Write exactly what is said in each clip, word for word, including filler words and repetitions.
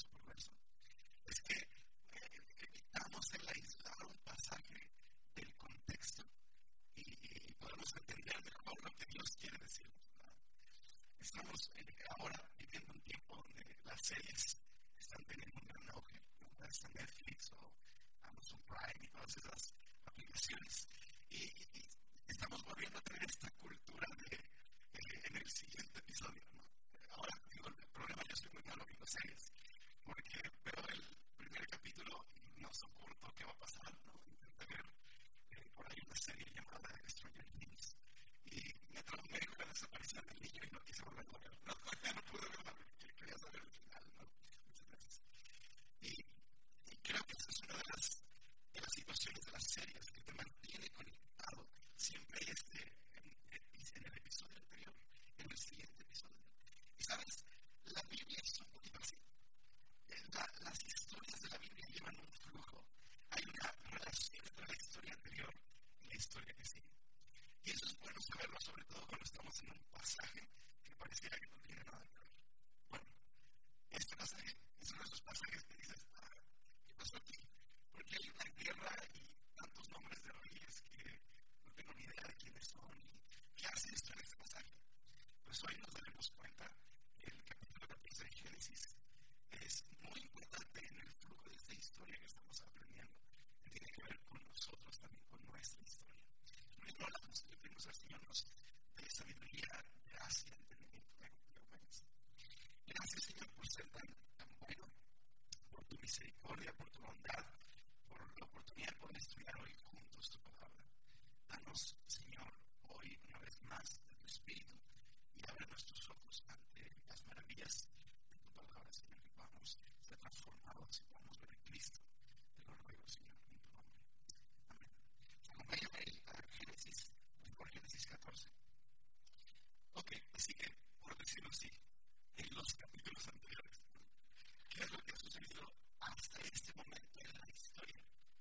por verso, es que eh, evitamos el aislar un pasaje del contexto y, y podemos entender mejor lo que Dios quiere decir. Estamos eh, ahora viviendo un tiempo donde las series están teniendo un gran auge, ¿no? Está Netflix o Amazon Prime y todas esas aplicaciones. Y, y, y estamos volviendo a tener esta cultura de eh, en el siguiente episodio, ¿no? Ahora, digo, el problema, yo soy muy malo viendo series, porque veo el primer capítulo y no soporto qué va a pasar, ¿no? Intenté ver eh, por ahí una serie llamada Stranger Things y me traumé con la desaparición del niño y no quise volver a ver, ¿no? No pude verla porque quería saber el final, ¿no? Muchas veces. Y, y creo que esa es una de las, de las situaciones de las series que te mantiene conectado. Siempre hay este en, en el episodio anterior, en el siguiente episodio. Y sabes, la Biblia es un poquito así. La, las historias de la Biblia llevan un flujo. Hay una relación entre la historia anterior y la historia que sigue. Y eso es bueno saberlo, sobre todo cuando estamos en un pasaje que pareciera que no tiene nada que ver. Bueno, este pasaje es uno de esos pasajes que dices, ah, ¿qué pasó aquí? Porque hay una guerra y tantos nombres de reyes que no tengo ni idea de quiénes son y qué hace esto en este pasaje. Pues hoy nos daremos cuenta que el capítulo catorce de Génesis es muy importante en el flujo de esta historia que estamos aprendiendo, que tiene que ver con nosotros también, con nuestra historia. No hablamos, le pedimos al Señor nos dé sabiduría, gracia, entendimiento y obediencia. Gracias, Señor, por ser tan, tan bueno, por tu misericordia, por tu bondad, por la oportunidad de poder estudiar hoy juntos tu palabra. Danos, Señor, hoy una vez más de tu Espíritu y abre nuestros ojos ante las maravillas de tu palabra, Señor, que podamos ser transformados y podamos ver a Cristo. Te lo ruego, Señor, en tu nombre. Amén. Acompáñame a Génesis, por Génesis catorce. Ok, así que, por decirlo así, en los capítulos anteriores, ¿qué es lo que ha sucedido hasta este momento en la historia?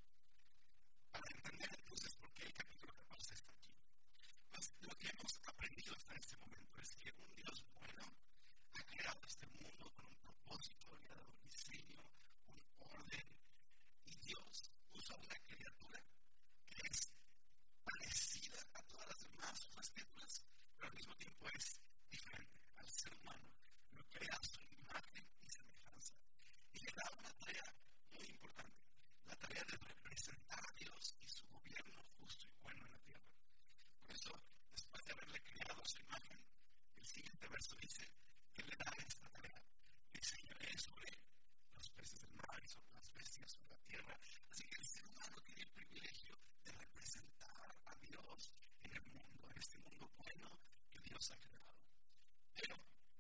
Para entender entonces por qué el capítulo catorce está aquí. Pues lo que hemos aprendido hasta este momento es que un Dios bueno ha creado este mundo con un propósito, le ha dado un diseño, un orden, y Dios usa una criatura que es parecida a todas las demás otras criaturas, pero al mismo tiempo es diferente al ser humano. Lo crea a su imagen y semejanza. Y le da una tarea muy importante, la tarea de representar a Dios y su gobierno justo y bueno en la tierra. Por eso, después de haberle creado a su imagen, el siguiente verso dice que le da esta tarea. Le enseñaré sobre los peces del mar y sobre las bestias, sobre la tierra. Así que el ser humano tiene el privilegio de representar a Dios en el mundo, en este mundo bueno que Dios ha creado. Pero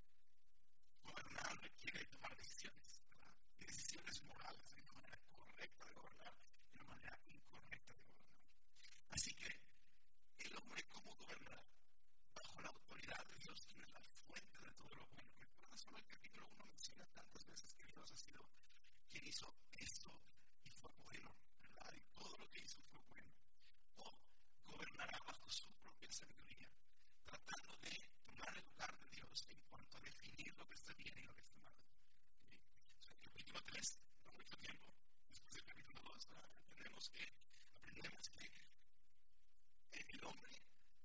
gobernar requiere tomar decisiones, ¿verdad? Y decisiones morales. Hay una manera correcta de gobernar y una manera incorrecta de gobernar. Así que el hombre, ¿cómo gobernará? Bajo la autoridad de Dios, quien es la fuente de todo lo bueno. Recuerda, solo el capítulo uno menciona tantas veces que Dios ha sido quien hizo esto y fue bueno, ¿verdad? Y todo lo que hizo fue bueno. O gobernará bajo su propia sabiduría, tratando de tomar el lugar de Dios en cuanto a definir lo que está bien y lo que está mal. ¿Okay? O sea, el capítulo tres, no mucho tiempo, después del capítulo dos, aprendemos que, aprendemos que el hombre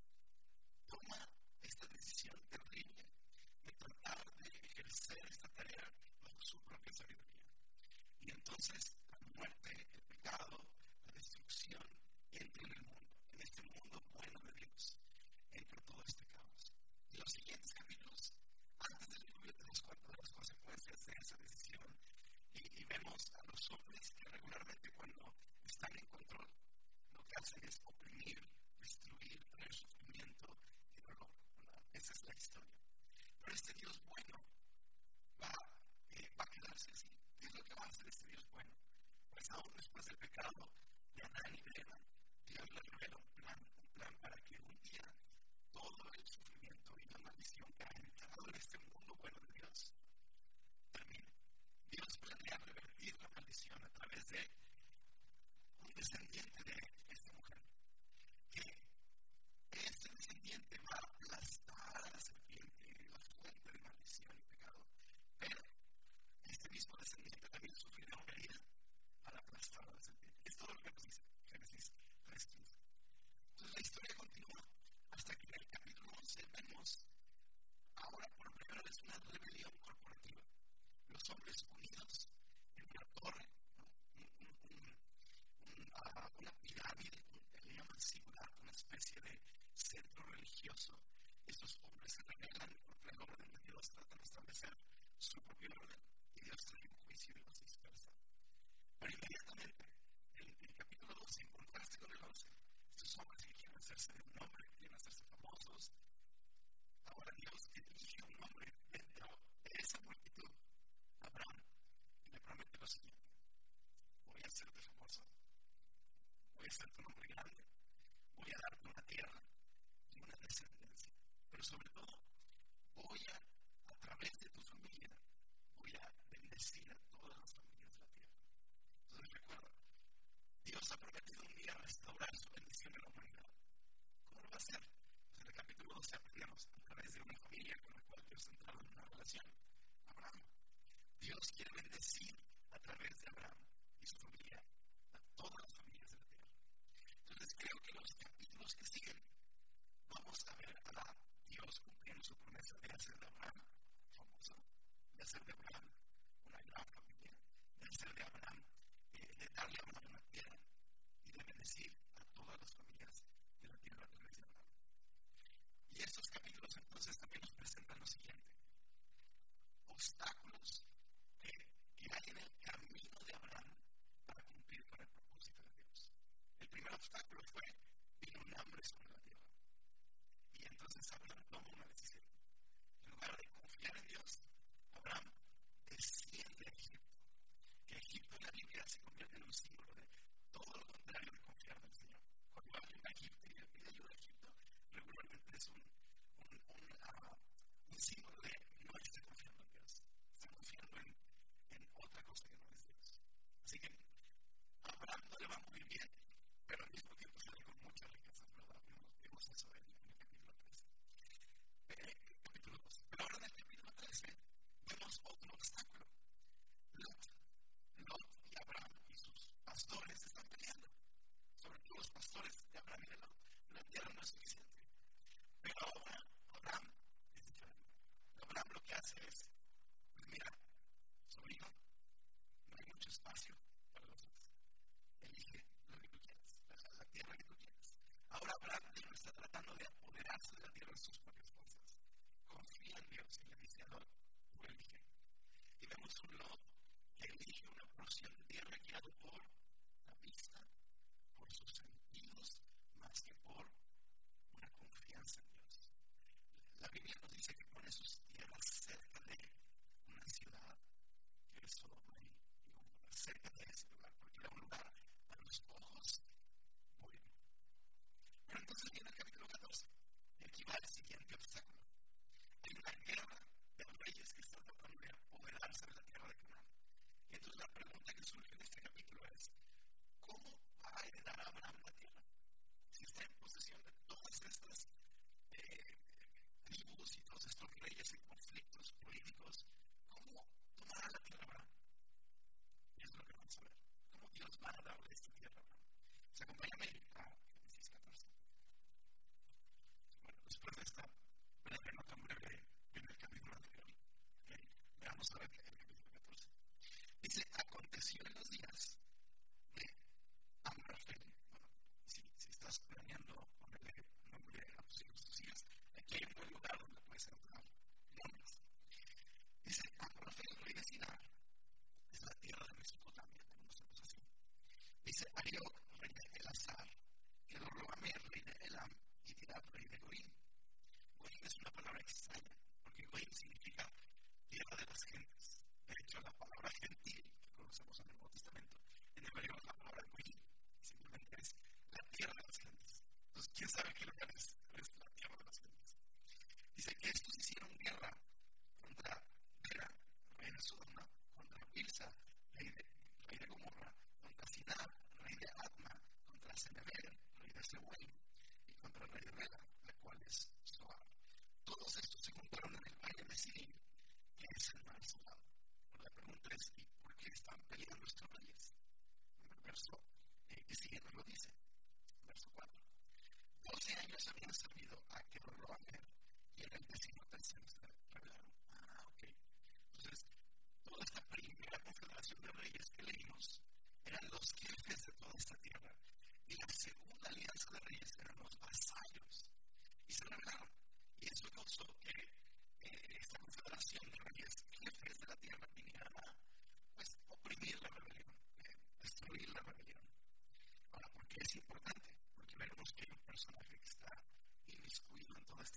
toma esta decisión terrible de tratar de ejercer esta tarea bajo su propia sabiduría. Y entonces la muerte, el pecado, la destrucción entra en el mundo, en este mundo bueno de Dios, entra todo este caos. Y los siguientes capítulos, antes del diluvio, tenemos cuenta de las consecuencias de esa decisión y, y vemos a los hombres que regularmente cuando están en control, lo que hacen es oprimir, destruir, traer sufrimiento y dolor, ¿verdad? Esa es la historia. Pero este Dios bueno va, eh, va a quedarse así. ¿Qué es lo que va a hacer este Dios bueno? Pues aún después del pecado de Adán y de Eva, Dios le revela un plan, un plan para que un día todo el sufrimiento y la maldición que ha entrado en este mundo bueno de Dios termine. Dios planea revertir la maldición a través de un descendiente de esta mujer, que este descendiente va a aplastar a la serpiente, la fuente de maldición y pecado, pero este mismo descendiente Pero inmediatamente, en el capítulo doce, en contraste con el once, estos hombres que quieren hacerse de un nombre, que quieren hacerse famosos, ahora Dios elige un hombre dentro de esa multitud, Abraham, y le promete lo siguiente: voy a hacerte famoso, voy a hacerte un hombre grande, voy a darte una tierra y una descendencia, pero sobre todo voy a, a través de tu familia, voy a bendecir a todas las familias de la tierra. Entonces recuerda, Dios ha prometido un día restaurar su bendición en la humanidad. ¿Cómo lo va a hacer? Pues en el capítulo doce aprendemos a través de una familia con la cual Dios ha entrado en una relación, Abraham. Dios quiere bendecir a través de Abraham y su familia a todas las familias de la tierra. Entonces creo que en los capítulos que siguen vamos a ver a Dios cumpliendo su promesa de hacer de Abraham famoso, de hacer de Abraham una gran familia, de hacer de Abraham, eh, de darle a Abraham una tierra y de bendecir a todas las familias de la tierra a través de Abraham. Y estos capítulos entonces también nos presentan lo siguiente: obstáculos que, que hay en el camino de Abraham para cumplir con el propósito de Dios. El primer obstáculo fue: vino un hambre sobre la tierra. Y entonces Abraham toma una decisión. En lugar de confiar en Dios, Abraham desciende a Egipto. Que Egipto en la Biblia se convierte en un símbolo de todo lo contrario de confiar en el Señor. Cuando alguien va a Egipto y le pide ayuda a Egipto, regularmente es un, un, un, uh, un símbolo de no está confiando en Dios. Está confiando en, en otra cosa que no es Dios. Así que a Abraham no le va muy bien, pero al mismo tiempo sale con muchas riquezas, ¿verdad? Vimos, vimos eso en, en el capítulo trece. Eh, capítulo doce. Pero ahora en el capítulo trece vemos otro obstáculo. Lot. Lot y Abraham y sus pastores están peleando. Sobre todo los pastores de Abraham y de Lot. La tierra no es suficiente. Pero ahora Abraham es diferente. Abraham lo que hace es: pues mira, sobrino, no hay mucho espacio para los dos. Elige lo que tú quieras, la, la tierra que tú quieras. Ahora Abraham no está tratando de apoderarse de la tierra en sus propias fuerzas. Confía en Dios y le dice a Lot: tú elige. Y vemos un Lot que elige una porción de tierra guiado por la vista, por sus sentidos, más que por una confianza en Dios. La Biblia nos dice que pone sus tierras cerca de una ciudad, que es Sodoma y Gomorra, cerca de ese lugar, porque era un lugar a los ojos bueno. Pero entonces viene el capítulo catorce, y aquí va el siguiente obstáculo. Hay una guerra de reyes que están tratando de apoderarse de la tierra de Canaán. Y entonces la pregunta que surge en este capítulo es: ¿cómo va a heredar a Abraham la tierra? Si está en posesión de todas estas eh, tribus y todos estos reyes en conflictos políticos, ¿cómo tomará la tierra a Abraham? Y es lo que vamos a ver. ¿Cómo Dios va a darle esta tierra a Abraham? Se acompáñame a Génesis catorce. Bueno, después de esta breve, no tan breve, en el capítulo anterior, okay, veamos ahora el capítulo catorce. Dice: aconteció en los días de Amrafel. Bueno, si, si estás planeando ponerle nombre a tus hijos, tus hijas, aquí hay un buen lugar donde puedes encontrar nombres. Dice: Amrafel, rey de Sinar, es la tierra de Mesopotamia, tenemos nosotros así. Dice: Arioc, rey de Elazar, Kedorlaomer, rey de Elam, y Tirab, rey de Goim. Goim es una palabra extraña, porque Goim significa tierra de las gentes. De hecho, la palabra gentil que conocemos en el Nuevo Testamento, en hebreo es la palabra Goim, simplemente es la tierra de las gentes. Entonces, ¿quién sabe qué lugar es, es la tierra de las gentes? Dice que estos hicieron guerra contra Bera, rey de Sodoma, contra Birsa, rey de, rey de Gomorra, contra Sinar, rey de Adma, contra Seneber, rey de Seboim, y contra el rey de Bela, la cual es Zoar. Todos estos se juntaron en el valle de Sidim, que es el mar salado. Pero la pregunta es: ¿y por qué están peleando estos reyes? En el verso eh, que sigue nos lo dice, verso cuatro. Doce años habían servido a Kedorlaomer, y en el décimo tercero se rebelaron. Ah, ok. Entonces, toda esta primera confederación de reyes que leímos eran los jefes de toda esta tierra. Y la segunda alianza de reyes eran los vasallos. Y se rebelaron. Y eso causó que eh, esta confederación de reyes jefes de la tierra vinieran a pues, oprimir la rebelión. Eh,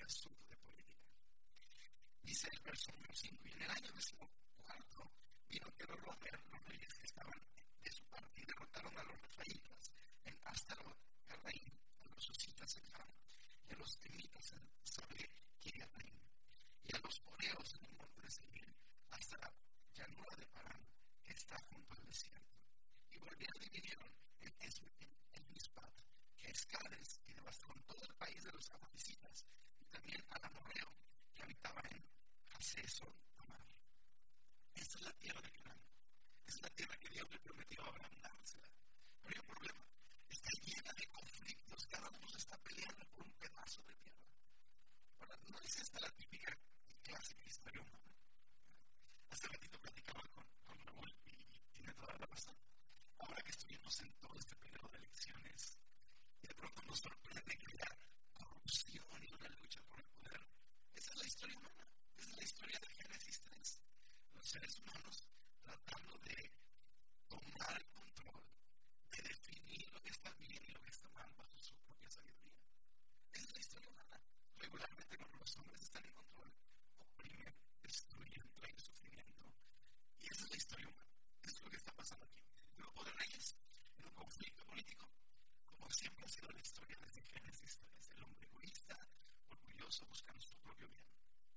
asunto de política. Dice el verso número cinco, y en el año decimocuarto vino Kedorlaomer, los reyes que estaban de su parte, y derrotaron a los refaitas en Astarot, Carraín, a los husitas en Ham, y a los emitas en Sabé, Kiriataim, y a los poreos en el monte de Seir, hasta la llanura de Parán, que está junto al desierto. Y volvieron y vinieron en, en, en Mispat, que es Cades, y devastaron todo el país de los amalecitas, y también al amorreo, que habitaba en Hasesón Tamar. Esta es la tierra de Canaán. Es la tierra que Dios le prometió a Abraham dársela. Pero hay un problema. Está llena de conflictos. Cada uno se está peleando por un pedazo de tierra. Ahora, no es esta la típica y clásica historia humana. Hace ratito platicaba con, con Raúl y tiene toda la razón. Ahora que estuvimos en todo este periodo de elecciones, y de pronto nos sorprende que haya corrupción y una lucha por el poder. Esa es la historia humana. Esa es la historia de Génesis tres. Los seres humanos tratando de tomar el control, de definir lo que está bien y lo que está mal bajo su propia sabiduría. Esa es la historia humana. Regularmente cuando los hombres están en control, oprimen, destruyen, traen sufrimiento. Y esa es la historia humana. Eso es lo que está pasando aquí. Un grupo de reyes en un conflicto político, como siempre ha sido la historia desde Génesis tres. El hombre egoísta, orgulloso, buscando su propio bien.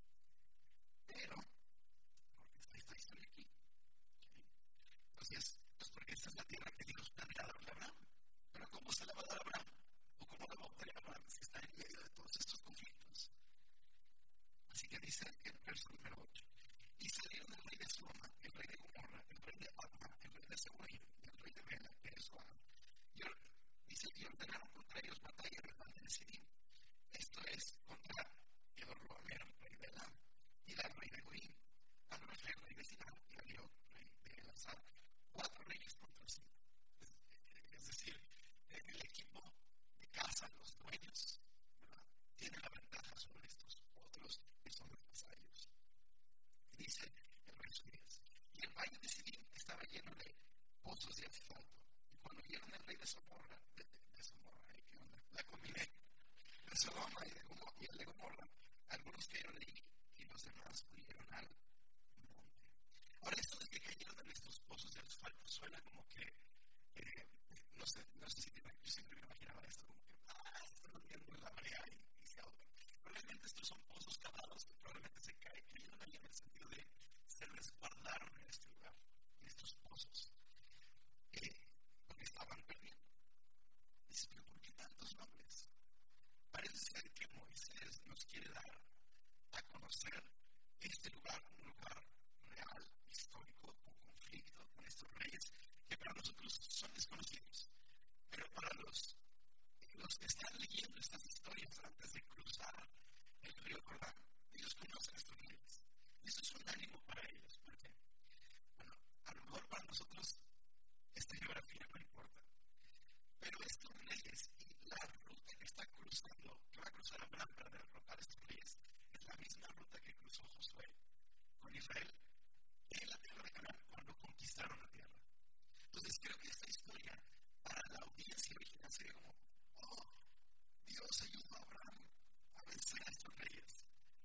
Pero, porque está esta historia aquí. ¿Okay? Entonces, pues porque esta es la tierra que Dios planea darle a Abraham. Pero ¿cómo se la va a dar a Abraham? ¿O cómo la va a obtener Abraham si está en medio de todos estos conflictos? Así que dice el verso número ocho. Y salieron el rey de Sodoma, el rey de Gomorra, el rey de Adma, el rey de Seboim, y el rey de Bela, que es Zoar. Y dice que ordenaron contra ellos batalla en el valle de Sidim. Esto es contra Kedorlaomer, rey de Elam, y el rey de Goim, Amraphel, rey de Sinab, y Ariok, rey de Elazar. Cuatro reyes contra sí. Es decir, el equipo de casa, los dueños, ¿verdad?, tiene la ventaja sobre estos otros que son los vasallos. Y dice el verso diez, y el valle de Sidim estaba lleno de pozos de asfalto. Y cuando vieron el rey de Somorra, de, de, de Somorra, ¿eh? ¿Qué onda? La combiné, de Sodoma y, de Gomorra, y el de Gomorra, algunos cayeron allí y los demás huyeron al monte. Ahora, esto de que cayeron en estos pozos de asfalto suena como que, eh, no sé, no sé si te, yo siempre me imaginaba esto, como que, ah, se están hundiendo en la brea y, y se ahogan. Probablemente estos son pozos cavados que probablemente se caen, cayeron ahí en el sentido de se resguardaron en este lugar, en estos pozos, eh, porque estaban perdiendo. Dice, pero ¿por qué tantos nombres? Parece ser que Moisés nos quiere dar a conocer este lugar, un lugar real, histórico, con conflicto, con estos reyes que para nosotros son desconocidos. Pero para los, los que están leyendo estas historias antes de cruzar el río Jordán, ellos conocen a estos reyes. Y eso es un ánimo para ellos. ¿Por qué? Bueno, a lo mejor para nosotros esta geografía no importa. Pero estos reyes y la ruta que está cruzando, que va a cruzar Abraham para derrotar a estos reyes, es la misma ruta que cruzó Josué con Israel en la tierra de Canaán cuando conquistaron la tierra. Entonces creo que esta historia para la audiencia original sería como, oh, Dios ayudó a Abraham a vencer a estos reyes.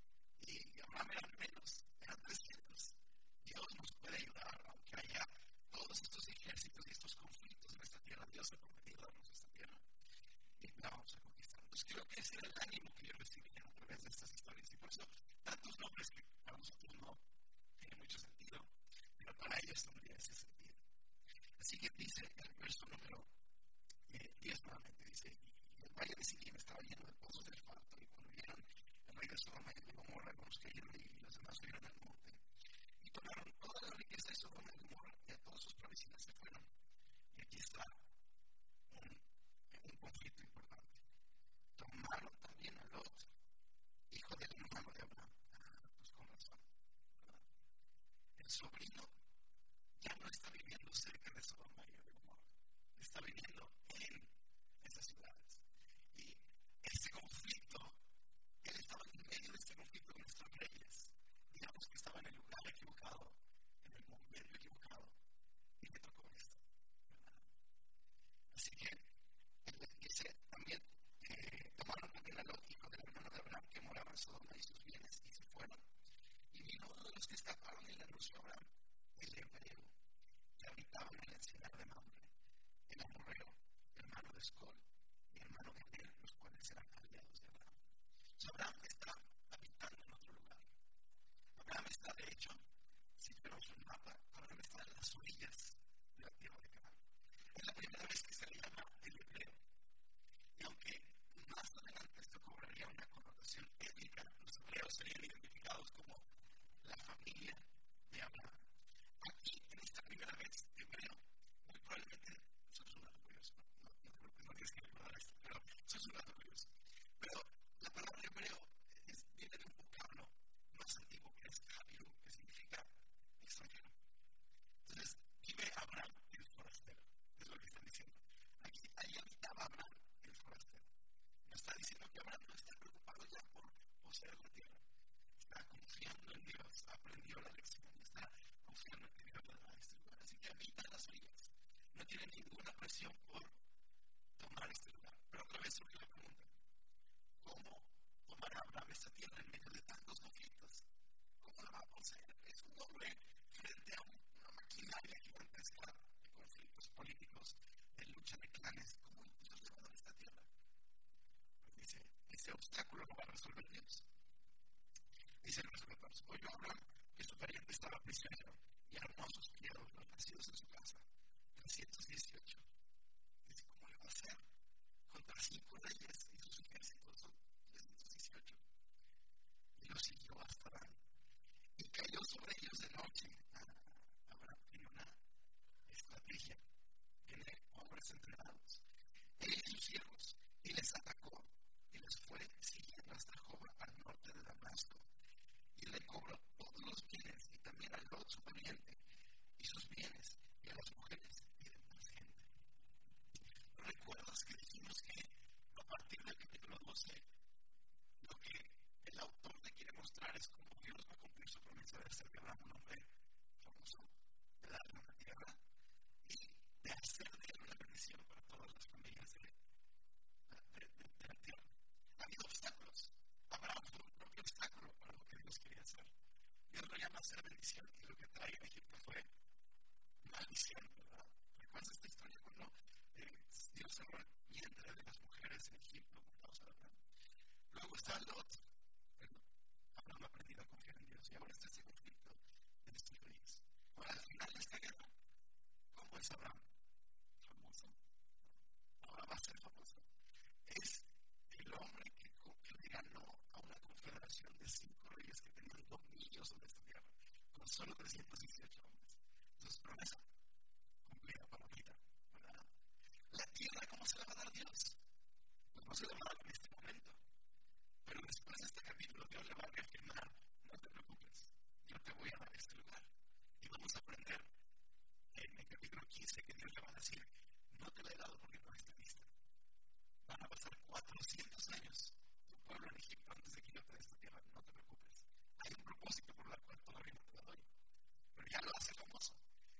Y Abraham eran menos, eran trescientos. Dios nos puede ayudar, aunque haya todos estos ejércitos y estos conflictos en esta tierra. Dios ha prometido darnos esta tierra y la vamos a conquistar. Entonces creo que ese era el ánimo que yo recibía a través de estas historias. Y por eso tantos nombres que para nosotros no tienen mucho sentido, pero para ellos tendría ese sentido. Así que dice el verso número eh, diez nuevamente, dice, y el valle de Sidim estaba lleno de pozos de asfalto, y cuando vieron el rey de Sodoma y de Gomorra, algunos cayeron y los demás subieron al monte. Y tomaron toda la riqueza de Sodoma y Gomorra, y a todos sus provincias se fueron. Y aquí está un, un conflicto importante. Tomaron también a Lot, hijo del hermano de Abraham. Ah, pues con razón, ¿verdad? El sobrino ya no está viviendo cerca de Sodoma y de Gomorra. Está viviendo en esas ciudades. Y este conflicto, él estaba en medio de este conflicto con estos reyes. Digamos que estaba en el lugar equivocado, en el momento equivocado, y le tocó esto, ¿verdad? Así que él les dice también, eh, tomaron también a Lot, hijo del hermano de Abraham, que moraba en primera vez que se le llama el hebreo. Y aunque más adelante esto cobraría una connotación étnica, los hebreos serían identificados como la familia de Abraham. Aquí, en esta primera vez, hebreo, muy probablemente, eso es un dato curioso, no, no, no, no, no tienes que recordar esto, pero eso es un dato curioso. Pero la palabra hebreo es, viene de un vocablo más antiguo que es Javiru, que significa extranjero. Entonces, vive Abraham el forastero, es lo que están diciendo. Aquí, ahí habitaba Abraham el forastero. No está diciendo que Abraham no está preocupado ya por poseer la tierra. Está confiando en Dios, aprendió la lección, está confiando en que Dios le da este lugar. Así que habita las orillas. No tiene ninguna presión por tomar este lugar. Pero otra vez surge la pregunta: ¿cómo tomará Abraham esta tierra en medio de tantos conflictos? ¿Cómo la va a poseer? Es un hombre frente a una maquinaria gigantesca de conflictos políticos, de lucha de clanes. ¿Cómo Dios le va a dar esta tierra? Pues dice, ese obstáculo lo va a resolver Dios. Dice el verso catorce: oyó Abraham que su pariente estaba prisionero y armó a sus criados, los nacidos en su casa, trescientos dieciocho. Dice, ¿cómo le va a hacer? Contra cinco reyes y sus ejércitos son trescientos dieciocho. Y los siguió hasta Dan. Y cayó sobre ellos de noche. Abraham tiene una estrategia, tiene hombres entrenados. Él y sus siervos, y les atacó, y les fue siguiendo hasta Joba, al norte de Damasco. Y le cobró todos los bienes, y también a Lot, su pariente, y sus bienes, y a las mujeres y demás gente. ¿Recuerdas que dijimos que a partir del capítulo doce, lo que el autor te quiere mostrar es cómo Dios va a cumplir su promesa de hacer de Abraham un hombre famoso, de darle una tierra y de hacer de él una bendición para todas las familias de, de, de, de la tierra? Ha habido obstáculos. Abraham fue un propio obstáculo para lo que Dios quería hacer. Dios lo llama a hacer bendición y lo que trae en Egipto fue maldición, ¿verdad? ¿Recuerdas esta historia cuando eh, Dios cerró el vientre de las mujeres en Egipto por causa de Abraham? Luego está Lot. Bueno, Abraham ha aprendido a confiar en Dios y ahora está este conflicto de estos reyes. Ahora, al final de esta guerra, ¿cómo es Abraham? Famoso. Ahora va a ser famoso. Es el hombre que, que le ganó a una confederación de cinco reyes que tenían dominio sobre esta tierra, con solo trescientos dieciocho hombres. Entonces, promesa cumplida, palomita, ¿verdad? La tierra, ¿cómo se la va a dar Dios? Pues no se la va a dar en este momento. Pero después de este capítulo, Dios le va a reafirmar: no te preocupes, yo te voy a dar este lugar. Y vamos a aprender en el capítulo quince que Dios le va a decir: no te la he dado porque no está lista. Van a pasar cuatrocientos años tu pueblo en Egipto antes de que yo te dé esta tierra. No te preocupes. Hay un propósito por el cual todavía no te la doy. Pero ya lo hace famoso.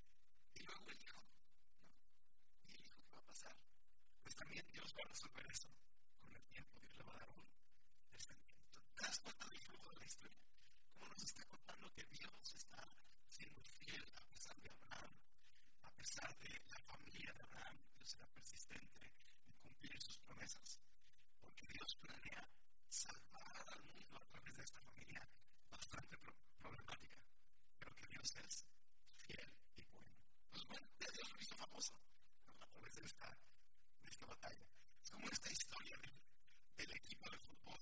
Y luego el hijo, ¿no? ¿Y el hijo qué va a pasar? Pues también Dios va a resolver eso con el tiempo. Dios le va a dar un descendiente. ¿Te das cuenta del flujo de la historia? Cómo nos está contando que Dios está siendo fiel a pesar de Abraham, a pesar de la familia de Abraham. Dios será persistente en cumplir sus promesas, porque Dios planea salvar al mundo a través de esta familia bastante pro- problemática, pero que Dios es fiel y bueno. Pues bueno, Dios lo hizo famoso, ¿no? A través de esta, de esta batalla. Es como esta historia del, del equipo de fútbol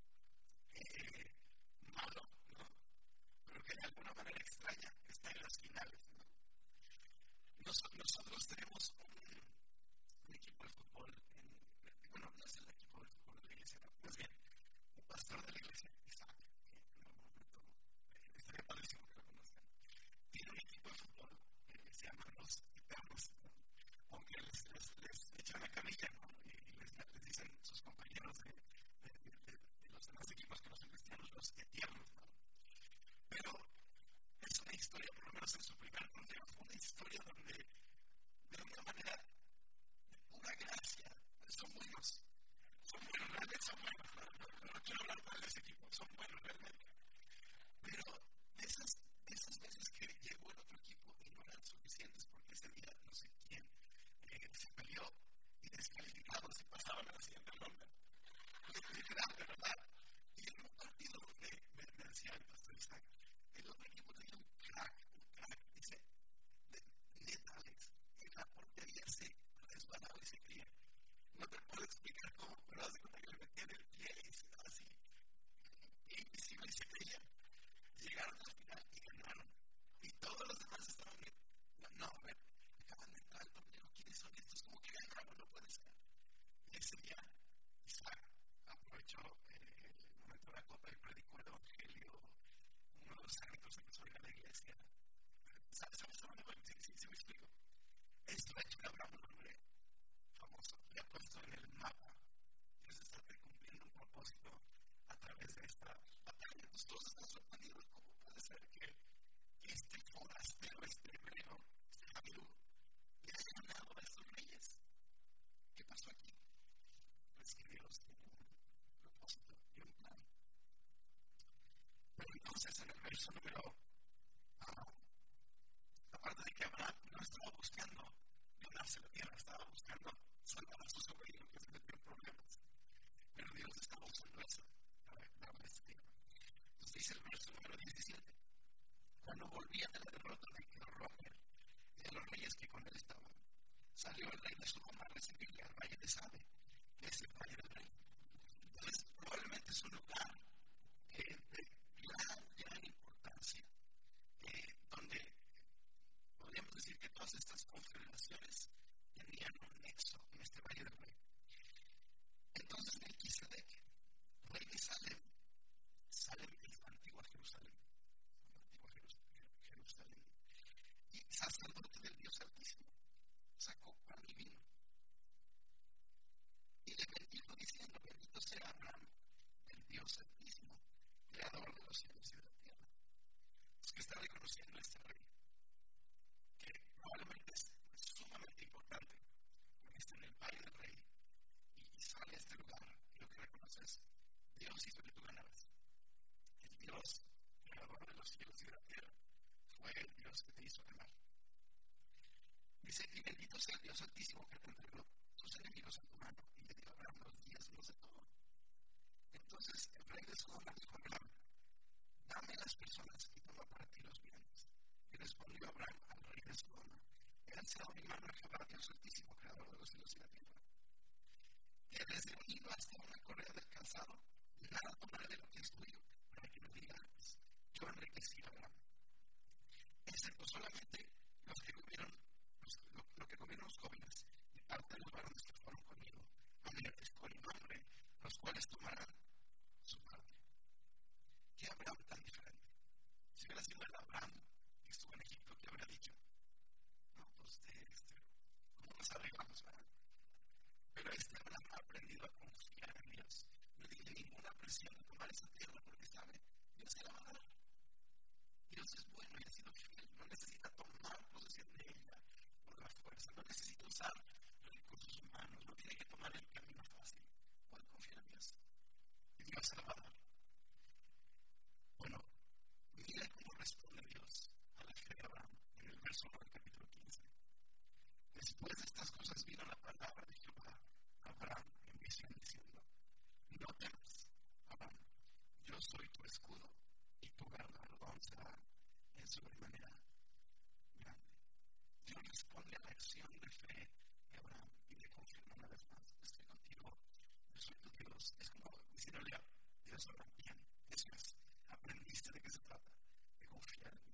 eh, malo, ¿no? Pero que de alguna manera extraña está en las finales, ¿no? Nos, nosotros tenemos un, un equipo de fútbol, en, bueno, no es el equipo de fútbol de la iglesia, no, más bien, un pastor de la iglesia, Isaac, que en algún momento eh, estaría padrísimo que lo conozcan. Tiene un equipo de fútbol que se llama Los Eternos, ¿no? Aunque les, les, les echan la carrilla, ¿no? Y, y les, les dicen sus compañeros de, de, de, de, de los demás equipos que no son cristianos, los Eternos, ¿no? Pero es una historia, por lo menos en su primer torneo, fue una historia donde, de una manera de pura gracia, son buenos, son buenos, realmente son buenos, no, no, no quiero hablar mal de ese equipo, son buenos realmente, pero de esas, de esas veces que llegó el otro equipo y no eran suficientes porque ese día no sé quién eh, se peleó y descalificados y pasaban a la siguiente ronda, literal, de verdad. Y en un partido donde me, me decía el pastor Isaac, el otro equipo tenía un crack, un crack, dice, de, le salió el rey de Sodoma a recibirle al valle de Sade, que es el valle del rey. Entonces, probablemente es un lugar eh, de gran, gran importancia, eh, donde podríamos decir que todas estas confederaciones tenían un nexo en este valle del rey. Entonces, Melquisedec, rey de Salem, Salem es la antigua Jerusalén, la antigua Jerusalén, y sacerdote del Dios Altísimo, sacó pan y vino y le bendijo diciendo: bendito sea Abraham, el Dios Altísimo, creador de los cielos y de la tierra. Es que está reconociendo a este rey, que probablemente es sumamente importante, porque está en el valle del rey y sale a este lugar, y lo que reconoce es: Dios hizo que tú ganaras. El Dios creador de los cielos y de la tierra fue el Dios que te hizo ganar. Dice: y bendito sea el Dios Altísimo, que te entregó tus enemigos en tu mano y le dio a Abraham los diezmos de todo. Entonces el rey de Sodoma dijo a Abraham: dame las personas y toma para ti los bienes. Y respondió Abraham al rey de Sodoma: he alzado mi mano a Jehová, Dios Altísimo, creador de los cielos y la tierra, que desde un hilo hasta una correa del calzado, nada tomaré de lo que es tuyo, para que no digas: yo enriquecí a Abraham. Excepto solamente los que comieron, los, lo, lo que comieron los jóvenes, y parte de los varones que fueron conmigo, a mi con mi nombre, los cuales tomarán su parte. ¿Qué Abraham tan diferente? Si hubiera sido el Abraham que estuvo en Egipto, ¿qué habría dicho? No, pues este, este, ¿cómo nos arreglamos? ¿Verdad? Pero este Abraham ha aprendido a confiar en Dios. No tiene ninguna presión de tomar esa tierra porque sabe, Dios se la va a dar. Dios es bueno y ha sido fiel. No necesita tomar posesión de ella por la fuerza. No necesita usar recursos humanos. No tiene que tomar el camino fácil. Puede confiar en Dios. Y Dios se la va a dar. Bueno, mira cómo responde Dios a la fe de Abraham en el verso nueve del capítulo quince. Después de estas cosas vino la palabra de Jehová a Abraham en visión diciendo: no temas, Abraham, yo soy tu escudo y tu galardón será en sobremanera grande. Dios responde a la acción de fe de Abraham y le confirma una vez más: estoy contigo, yo soy tu Dios. Es como diciéndole a Dios: Abraham, bien, eso es, aprendiste de qué se trata, de confiar en mí.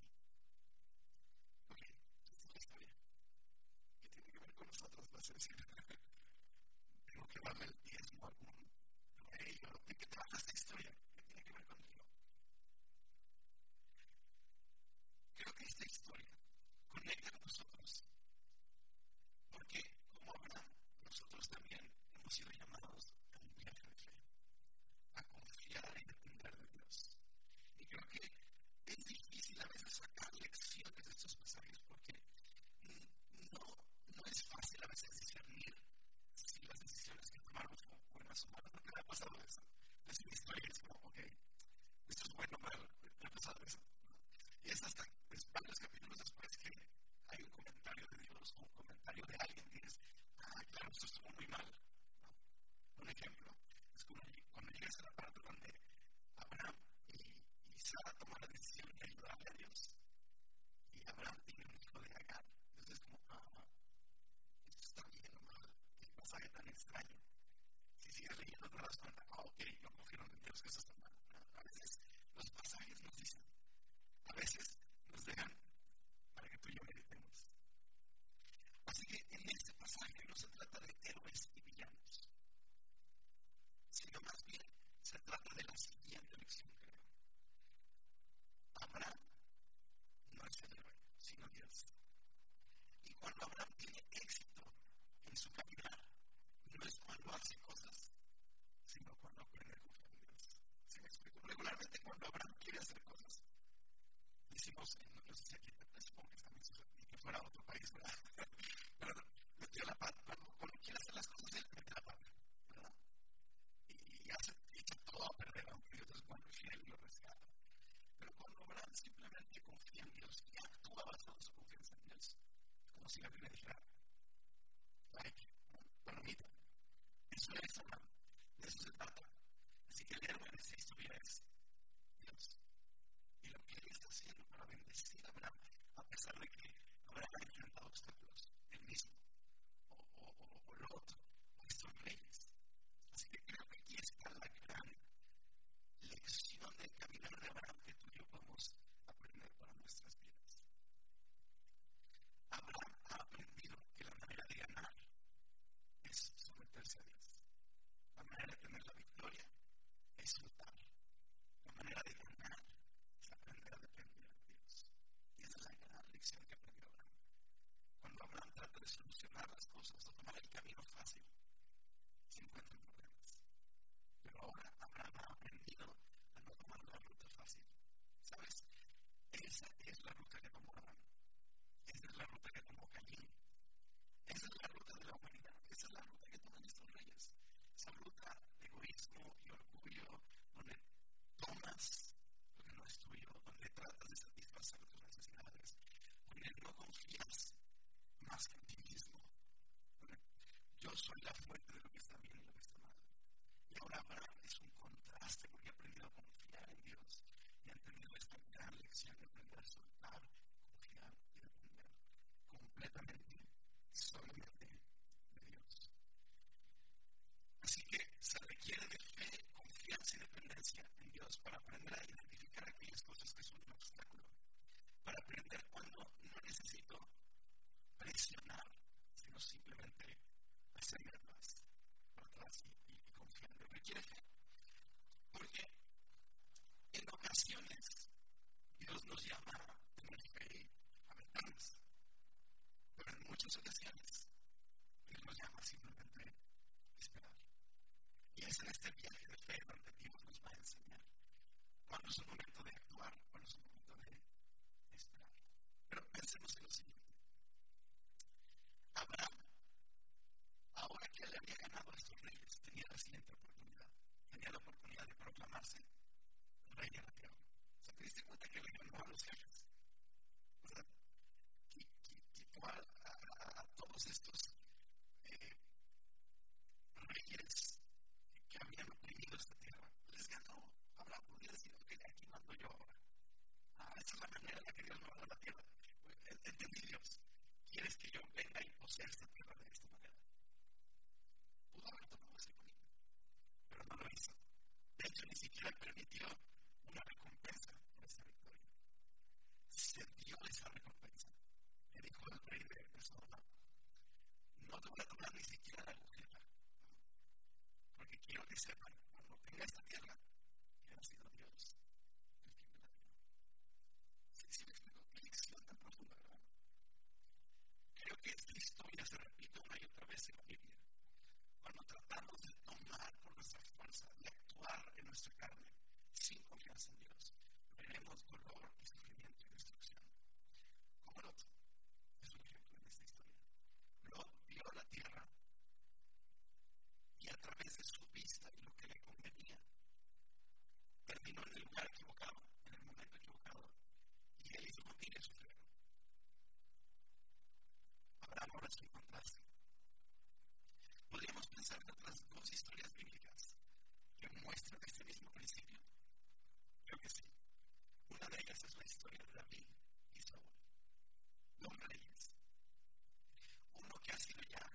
Ok, esta es la historia. ¿Qué tiene que ver con nosotros? Va a ser tengo que darle el diezmo a algún rey. ¿De qué trata esta historia? ¿Qué tiene que ver conmigo? Creo que esta historia conecta con nosotros, porque como Abraham, nosotros también hemos sido llamados a un viaje de fe, a confiar y depender de Dios. Y creo que es difícil a veces sacar lecciones de estos pasajes, porque no, no es fácil a veces discernir si las decisiones que tomaron fueron buenas o malas. ¿No te ha pasado eso? Es una historia, es como, ok, esto es bueno o malo, ¿te ha pasado eso? Y es hasta varios capítulos después que hay un comentario ahora Abraham ha aprendido a no tomar la ruta fácil. ¿Sabes? Esa es la ruta que tomó Abraham. Esa es la ruta que tomó Caín. Esa es la ruta de la humanidad. Esa es la ruta que toman estos reyes. Esa ruta de egoísmo y orgullo, donde tomas lo que no es tuyo, donde tratas de satisfacer tus necesidades, donde no confías más que en ti mismo, donde yo soy la fuente de lo que está bien y lo que está mal. Y ahora Abraham es un contraste porque ha aprendido a confiar en Dios y ha entendido esta gran lección de aprender a soltar, confiar y depender completamente y solamente de Dios. Así que se requiere de fe, confianza y dependencia en Dios para aprender a identificar aquellas cosas que son un obstáculo, para aprender cuando no necesito presionar, sino simplemente hacerme atrás, para atrás y, y, y confiar. Requiere fe, porque en ocasiones Dios nos llama a tener fe y aventarnos, pero en muchas ocasiones Dios nos llama simplemente a esperar. Y es en este viaje de fe donde Dios nos va a enseñar cuándo es el momento de actuar, cuándo es el momento de esperar. Pero pensemos en lo siguiente. Abraham, ahora que le había ganado a estos reyes, tenía la siguiente oportunidad. Tenía la oportunidad de proclamarse rey de la tierra. O sea, ¿te diste cuenta que le ganó a los jefes? O sea, quitó a, a, a todos estos eh, reyes que habían oprimido esta tierra. Les ganó. Abraham podría decir, ok, aquí mando yo ahora. Ah, esa es la manera en la que Dios me va a dar la tierra. Entendí, Dios. ¿Quieres que yo venga y posea esta tierra de esta manera? Pudo haber tomado ese camino, pero no lo hizo. De hecho, ni siquiera permitió una recompensa por esa victoria. Se dio esa recompensa. Le dijo al rey de, de Sodoma, no te voy a tomar ni siquiera la agujeta, porque quiero que sepan, cuando tenga esta tierra, que ha sido Dios el que me la dio. ¿Sí, sí me explico? Qué lección tan profunda, ¿verdad? Creo que esta historia se repite una y otra vez en la Biblia. Cuando tratamos de tomar por nuestra fuerza, de actuar en nuestra carne, sin confianza en Dios, veremos dolor y sufrimiento y destrucción. Como Lot es un ejemplo en esta historia. Lot vio la tierra y a través de su vista y lo que le convenía, terminó en el lugar equivocado, en el momento equivocado, y él y su familia sufrieron. Abraham ahora es un contraste. Podríamos pensar en otras dos historias bíblicas que muestran este mismo principio. Creo que sí. Una de ellas es la historia de David y Saúl, dos reyes. Uno que ha sido ya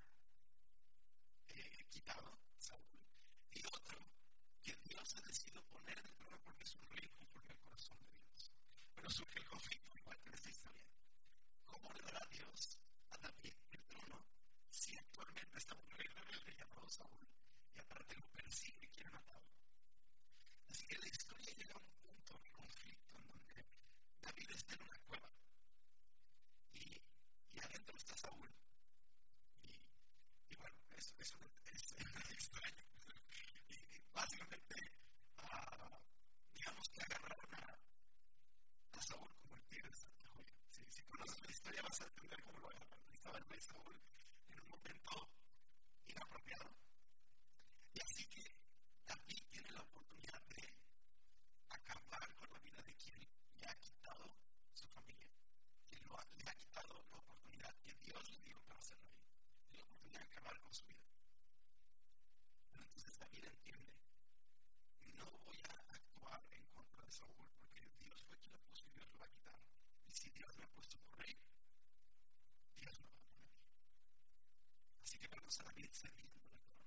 eh, quitado, Saúl, y otro que Dios ha decidido poner en el trono porque es un rey conforme al corazón de Dios. Pero surge el conflicto, igual que en esta historia. ¿Cómo le dará Dios a David el trono si actualmente está un rey rebelde llamado Saúl y aparte lo persigue y quiere matarlo? Así que la historia llega a un punto de conflicto en donde David está en una cueva y, y adentro está Saúl. Y, y bueno, eso, eso es, es extraño. Y, y básicamente, uh, digamos que agarraron a, a Saúl como el pie de Santa Joya. Si, si conoces la historia vas a entender cómo lo agarraron. Estaba el rey Saúl en un momento inapropiado. Y así que David tiene la oportunidad de acabar con la vida de quien le ha quitado su familia, quien lo ha, le ha quitado la oportunidad que Dios le dio para ser rey, la oportunidad de acabar con su vida. Pero entonces David entiende, no voy a actuar en contra de Saúl porque Dios fue quien lo puso y Dios lo va a quitar. Y si Dios me ha puesto por rey, Dios lo va a poner. Así que vemos a David cediendo la corona.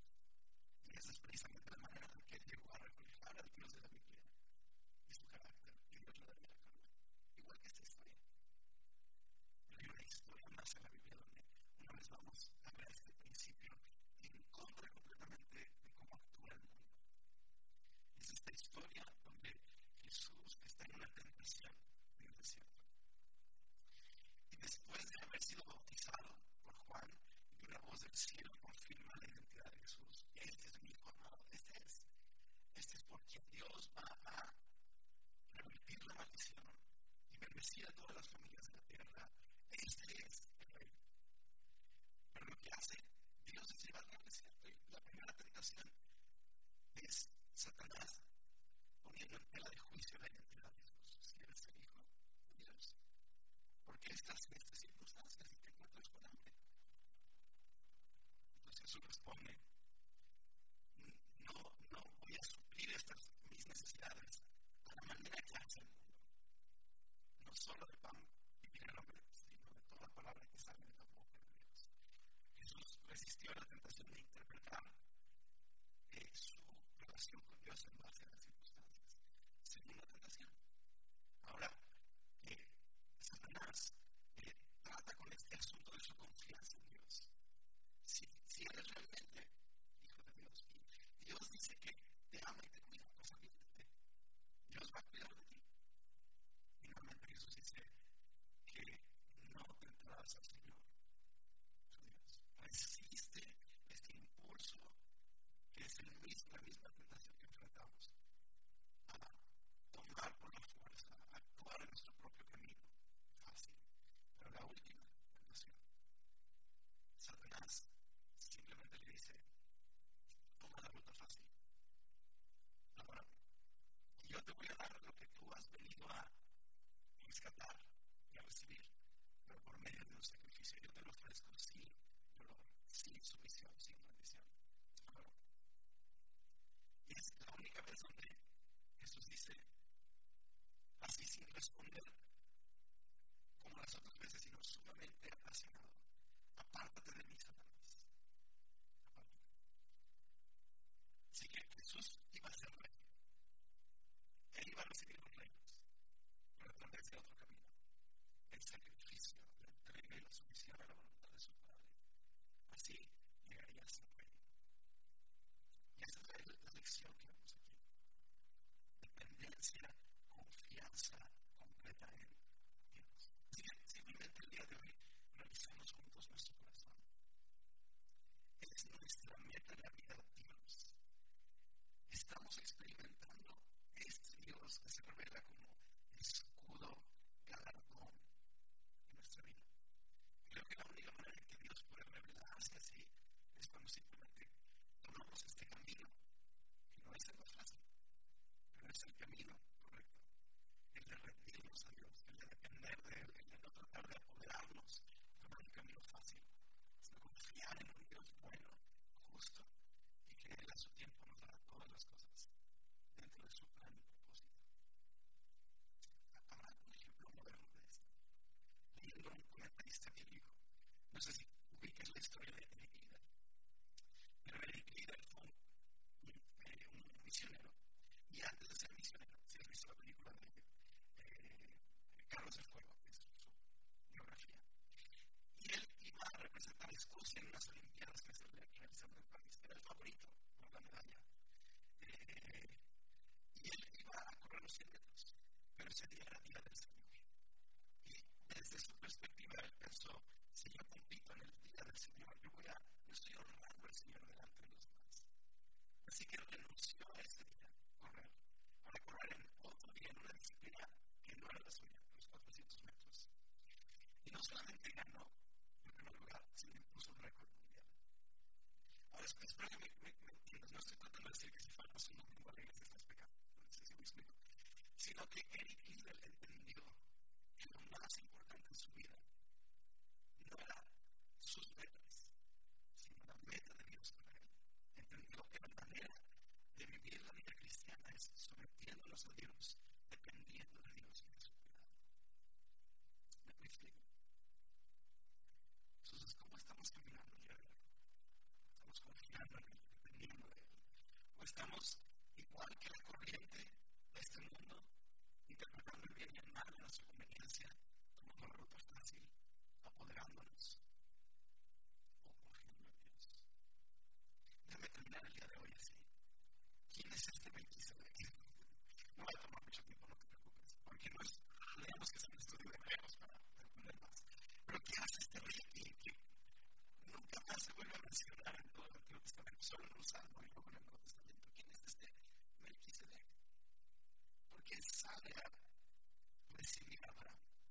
Y esa es precisamente la manera en que él llegó a reflejar al Dios de la Biblia y su carácter, y Dios le daría la corona. Igual que esta historia. Pero hay una historia más en la Biblia donde una vez vamos a ver este principio en contra completamente de cómo actúa el mundo. Es esta historia donde Jesús está en una tentación en el desierto. Y después de haber sido bautizado por Juan, y una voz del cielo confirma la identidad de Jesús. Este es mi hijo amado, este es. bendecir a todas las familias de la tierra. Este es el rey. Pero lo que hace Dios es llevarlo al desierto. Y la primera tentación es Satanás poniendo en tela de juicio la identidad de Jesús. Si eres el Hijo de Dios, ¿por qué estás en estas circunstancias y te encuentras con hambre? Entonces Jesús responde: no, no voy a suplir estas mis necesidades a la manera que hace el mundo. No solo de pan vivir el hombre, sino de toda palabra que sale de la boca de Dios. Jesús resistió la tentación de interpretar eh, su relación con Dios en base a las circunstancias. Segunda tentación. Ahora, eh, Satanás eh, trata con este asunto de su confianza en Dios. Si, si eres realmente hijo de Dios y Dios dice que te ama y te cuida, pues aviéntate. Dios va a cuidar de ti. Y normalmente Jesús dice que no tentarás al Señor, tu Dios. Resiste este impulso que es el mismo, la misma tentación que enfrentamos a tomar por la fuerza, a actuar en nuestro propio camino. Fácil. Pero la última tentación, Satanás simplemente le dice: toma la ruta fácil. Ahora, yo te voy a dar lo que tú has venido a rescatar y a recibir, pero por medio de un sacrificio. Yo te lo ofrezco sin dolor, sin sumisión, sin rendición. Ahora, y es la única vez donde Jesús dice, así sin responder como las otras veces, sino sumamente apasionado: apártate de mí, Satanás. Apártate. Así que Jesús iba a ser rey. Él iba a recibir los reinos, pero a través de otro camino. El sacrificio, la entrega y la sumisión a la voluntad de su Padre. Así llegaría a ser rey. Y esa es la, la lección que vemos aquí. Dependencia, confianza completa en Dios. Así que simplemente el día de hoy revisemos juntos nuestro corazón. Es nuestra meta en la vida, Dios. Estamos experimentando este Dios que se revela como escudo, galardón en nuestra vida. Creo que la única manera en que Dios puede revelarse así es cuando simplemente tomamos este camino, que no es el más fácil, pero es el camino correcto. El de rendirnos a Dios, el de depender de Él, el de no tratar de apoderarnos, tomar un camino fácil, sino confiar en un Dios bueno, justo, y que Él a su tiempo nos dará todas las cosas dentro de su plan y propósito. Habrá un ejemplo moderno de esto. Leyendo un comentarista bíblico, no sé si ubicas la historia de Eric Liddell, pero Eric Liddell fue un, un, eh, un misionero, y antes de ser misionero, si has visto la película de eh, Carros de Fuego, que es su biografía, y él iba a representar a Escocia en unas Olimpiadas que se realizaron en París. Era el favorito por la medalla. Eh, y él iba a correr los cien metros, pero ese día era día del Señor. Y desde su perspectiva, él pensó: si yo compito en el día del Señor, yo voy a, yo estoy honrando al Señor delante de los demás. Así que renunció a ese día, correr, para correr en otro día, en una disciplina que no era la suya, los cuatrocientos metros. Y no solamente ganó en primer lugar, sino impuso un récord mundial. Ahora, espero que me, me, me entiendas. No estoy tratando de decir que si faltas un domingo a la iglesia estás pecando. No sé si me explico. Sino que Eric Liddell entendió que lo más importante en su vida no era sus metas, sino la meta de Dios para él. Entendió que la manera de vivir la vida cristiana es sometiéndonos a Dios, dependiendo de Dios y de su cuidado. ¿Me explico? Entonces, ¿cómo estamos caminando el día de hoy? ¿Estamos confiando en Él, dependiendo de Él? ¿O estamos igual que la corriente de este mundo, interpretando el bien y el mal a nuestra conveniencia, tomando la ruta fácil, apoderándonos, o confiando en Dios? Déjame terminar el día de hoy así. ¿Quién es este Melquisedec? No va a tomar mucho tiempo, no te preocupes, porque no es, leemos que es un estudio de hebreos para entender más. Pero ¿qué hace este rey aquí que nunca más se vuelve a mencionar en todo el Antiguo Testamento, solo en un Salmo y luego en el Nuevo Testamento? ¿Quién es este Melquisedec? ¿Por qué sale a recibir a Abraham?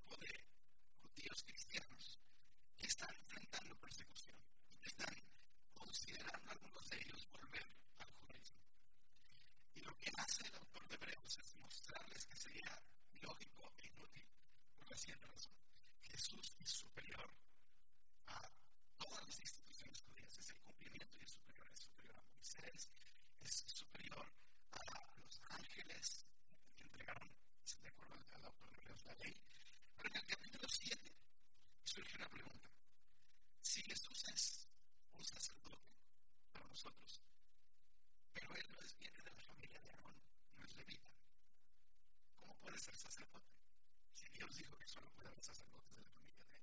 grupo de judíos cristianos que están enfrentando persecución y que están considerando algunos de ellos volver al judaísmo. Y lo que hace el autor de Hebreos es mostrarles que sería ilógico e inútil por la siguiente razón. Jesús es superior a todas las instituciones judías, es el cumplimiento y es superior, es superior a Moisés, es superior a los ángeles que entregaron, de acuerdo al autor de Hebreos, la ley. Pero en el capítulo siete surge una pregunta. Si Jesús es un sacerdote para nosotros, pero él no es, viene de la familia de Aarón, no es levita, ¿cómo puede ser sacerdote? Si Dios dijo que solo puede haber sacerdotes de la familia de,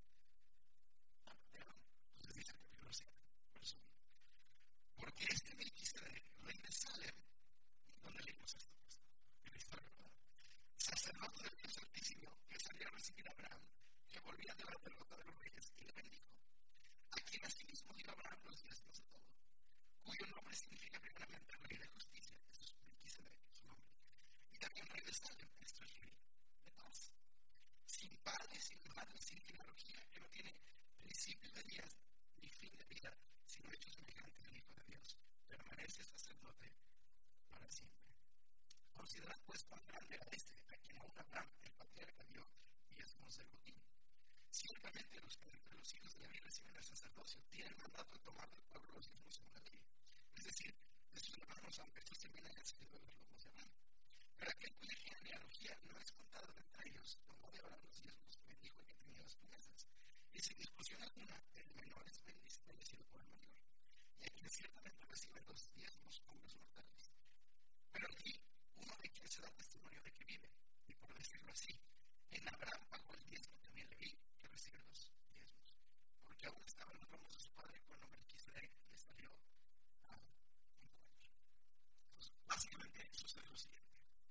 de Aarón, entonces dice el capítulo siete, verso uno. Porque este Melquisedec, rey de Salem, ¿dónde leímos esto? Pues, en la historia, ¿verdad? Sacerdote del Dios Altísimo, que salió a recibir a Abraham, que volvía de la derrota de los reyes, y le bendijo. A quien asimismo dio a Abraham los diezmos de todo, cuyo nombre significa primeramente rey de justicia, eso es Melquisedec, su nombre, y también rey de Salem, esto es rey de paz, sin padre, sin madre, sin genealogía, que no tiene principio de días ni fin de vida, sino hecho semejante al Hijo de Dios, permanece sacerdote para siempre. Considerad pues cuán grande era este, a quien aún Abraham, el patriarca, dio diezmos del botín. Ciertamente los que entre los hijos de Leví reciben el sacerdocio tienen mandato de tomar del pueblo los diezmos según la ley, es decir, de sus hermanos, aunque estos también hayan salido de los lomos de Abraham. Pero aquel cuya genealogía no es contada de entre ellos, tomó de Abraham los diezmos que bendijo y que tenía las promesas, y sin discusión alguna, el menor es bendecido por el mayor, y a quienes ciertamente reciben los diezmos hombres mortales. Pero aquí, uno de quienes se da testimonio de que vive, y por decirlo así, en Abraham pagó el diezmo, también Leví, que recibe los diezmos, porque aún estaba en los lomos de su padre cuando Melquisedec le salió al encuentro. Entonces, básicamente sucede lo siguiente.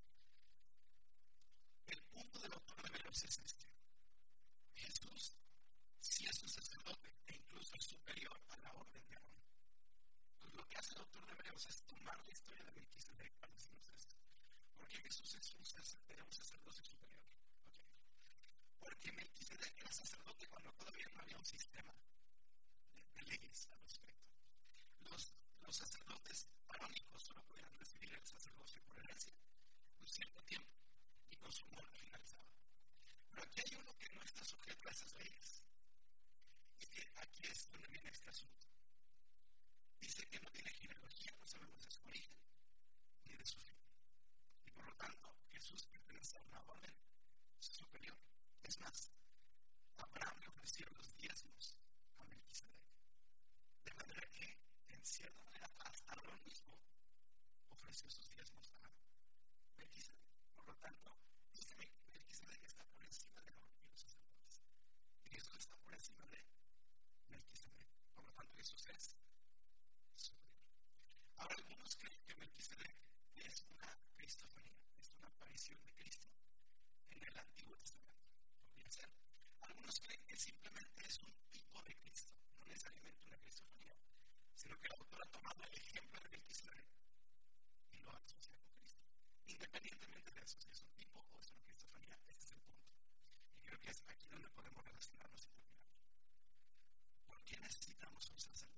El punto del autor de Hebreos es este. Jesús, si es un sacerdote e incluso es superior a la orden de Aarón. Pues lo que hace el autor de Hebreos es tomar la historia de Melquisedec para decirnos esto. Porque Jesús es un sacerdote, un sacerdote superior. Okay. Porque Melquisedec era sacerdote cuando todavía no había un sistema de, de leyes al respecto. Los, los sacerdotes arónicos solo podían recibir el sacerdocio por herencia un cierto tiempo y con su muerte finalizaba. Pero aquí hay uno que no está sujeto a esas leyes. Y que aquí es donde viene este asunto. Dice que no tiene genealogía, no sabemos de su origen ni de su fin. Y por lo tanto, Jesús pertenece a una orden superior. Es más, Abraham le ofreció los diezmos a Melquisedec. De manera que, en cierta manera, hasta Abraham mismo ofreció sus diezmos a Melquisedec. Por lo tanto, dice Melquisedec está por encima de los sacerdotes. Y Jesús está por encima de Melquisedec. Por lo tanto, Jesús es superior. Ahora, algunos creen que Melquisedec es una cristofanía, es una aparición de Cristo en el Antiguo Testamento. Podría ser. Algunos creen que simplemente es un tipo de Cristo, no necesariamente una cristofanía, sino que el autor ha tomado el ejemplo de Melquisedec y lo ha asociado con Cristo. Independientemente de eso, si es un tipo o es una cristofanía, este es el punto. Y creo que es aquí donde podemos relacionarnos y terminar. ¿Por qué necesitamos un sacerdote?